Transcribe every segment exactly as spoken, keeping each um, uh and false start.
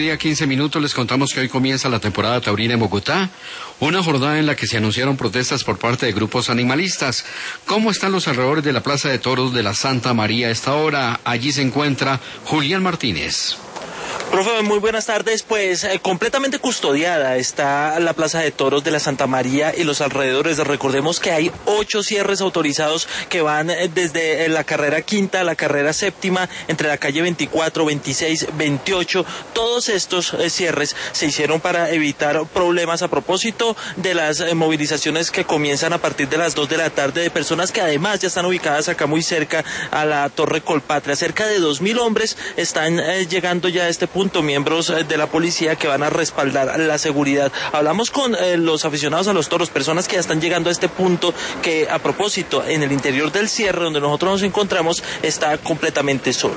mediodía, quince minutos, les contamos que hoy comienza la temporada taurina en Bogotá, una jornada en la que se anunciaron protestas por parte de grupos animalistas. ¿Cómo están los alrededores de la Plaza de Toros de la Santa María a esta hora? Allí se encuentra Julián Martínez. Profe, muy buenas tardes. Pues eh, completamente custodiada está la Plaza de Toros de la Santa María y los alrededores. Recordemos que hay ocho cierres autorizados que van eh, desde eh, la carrera quinta a la carrera séptima, entre la calle veinticuatro, veintiséis, veintiocho. Todos estos eh, cierres se hicieron para evitar problemas a propósito de las eh, movilizaciones que comienzan a partir de las dos de la tarde de personas que además ya están ubicadas acá muy cerca a la Torre Colpatria. Cerca de dos mil hombres están eh, llegando ya a este punto, miembros de la policía que van a respaldar la seguridad. Hablamos con eh, los aficionados a los toros, personas que ya están llegando a este punto que, a propósito, en el interior del cierre donde nosotros nos encontramos está completamente solo.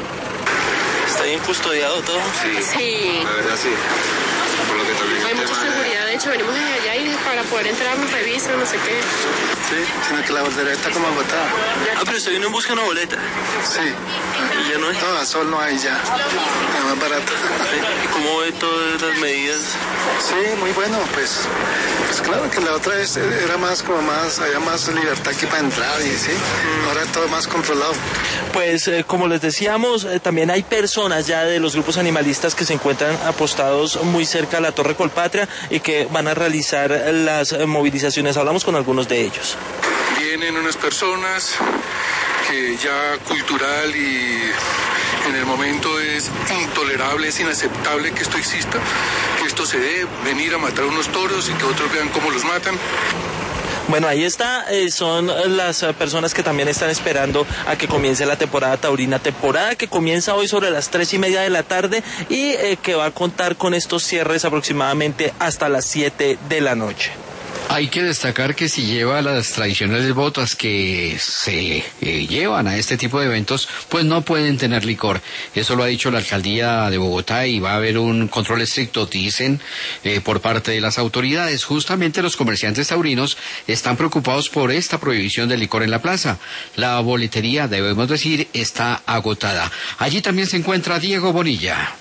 ¿Está bien custodiado todo? Sí, sí. La verdad sí. Por lo que también hay mucha seguridad, de hecho venimos desde allá y para poder entrar nos revisan, no sé qué. Sí, sino que la boleta está como agotada. Ah, pero usted vino en busca de una boleta. Sí. ¿Y ya no hay? No, a sol no hay ya. Está más barato. ¿Y cómo ve todas las medidas? Sí, muy bueno, pues, pues claro que la otra vez era más como más, había más libertad que para entrar y sí, ahora todo más controlado. Pues eh, como les decíamos, eh, también hay personas ya de los grupos animalistas que se encuentran apostados muy cerca a la Torre Colpatria y que van a realizar las eh, movilizaciones. Hablamos con algunos de ellos. Vienen unas personas que ya cultural y en el momento es intolerable, es inaceptable que esto exista, que esto se dé, venir a matar unos toros y que otros vean cómo los matan. Bueno, ahí está, eh, son las uh, personas que también están esperando a que comience la temporada taurina, temporada que comienza hoy sobre las tres y media de la tarde y eh, que va a contar con estos cierres aproximadamente hasta las siete de la noche. Hay que destacar que si lleva las tradicionales botas que se eh, llevan a este tipo de eventos, pues no pueden tener licor. Eso lo ha dicho la alcaldía de Bogotá y va a haber un control estricto, dicen, eh, por parte de las autoridades. Justamente los comerciantes taurinos están preocupados por esta prohibición del licor en la plaza. La boletería, debemos decir, está agotada. Allí también se encuentra Diego Bonilla.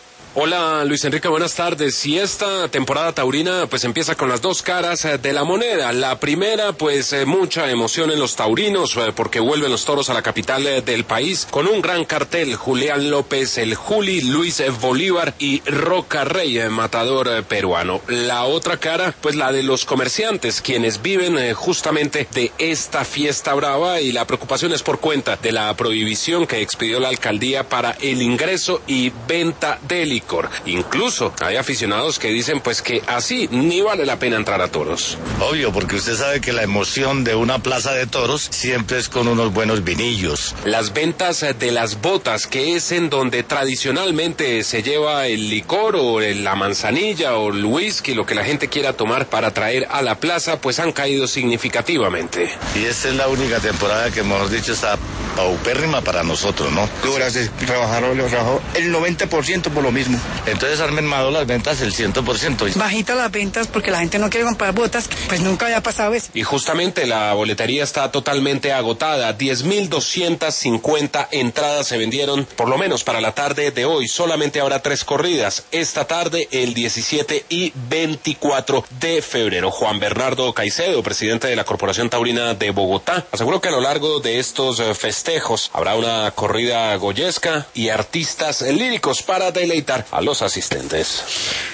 Hola Luis Enrique, buenas tardes. Y esta temporada taurina pues empieza con las dos caras de la moneda. La primera, pues eh, mucha emoción en los taurinos eh, porque vuelven los toros a la capital eh, del país con un gran cartel: Julián López, el Juli, Luis Bolívar y Roca Rey, eh, matador eh, peruano. La otra cara, pues la de los comerciantes, quienes viven eh, justamente de esta fiesta brava, y la preocupación es por cuenta de la prohibición que expidió la alcaldía para el ingreso y venta de licor. Incluso hay aficionados que dicen pues que así ni vale la pena entrar a toros. Obvio, porque usted sabe que la emoción de una plaza de toros siempre es con unos buenos vinillos. Las ventas de las botas, que es en donde tradicionalmente se lleva el licor o la manzanilla o el whisky, lo que la gente quiera tomar para traer a la plaza, pues han caído significativamente. Y esta es la única temporada que, mejor dicho, está paupérrima para nosotros, ¿no? Horas de trabajar, lo trabajó el noventa por ciento por lo mismo. Entonces han mermado las ventas el cien por ciento. Bajita las ventas porque la gente no quiere comprar botas, pues nunca había pasado eso. Y justamente la boletería está totalmente agotada. diez mil doscientas cincuenta entradas se vendieron, por lo menos para la tarde de hoy. Solamente habrá tres corridas esta tarde, el diecisiete y veinticuatro de febrero. Juan Bernardo Caicedo, presidente de la Corporación Taurina de Bogotá, aseguró que a lo largo de estos festejos habrá una corrida goyesca y artistas líricos para deleitar a los asistentes.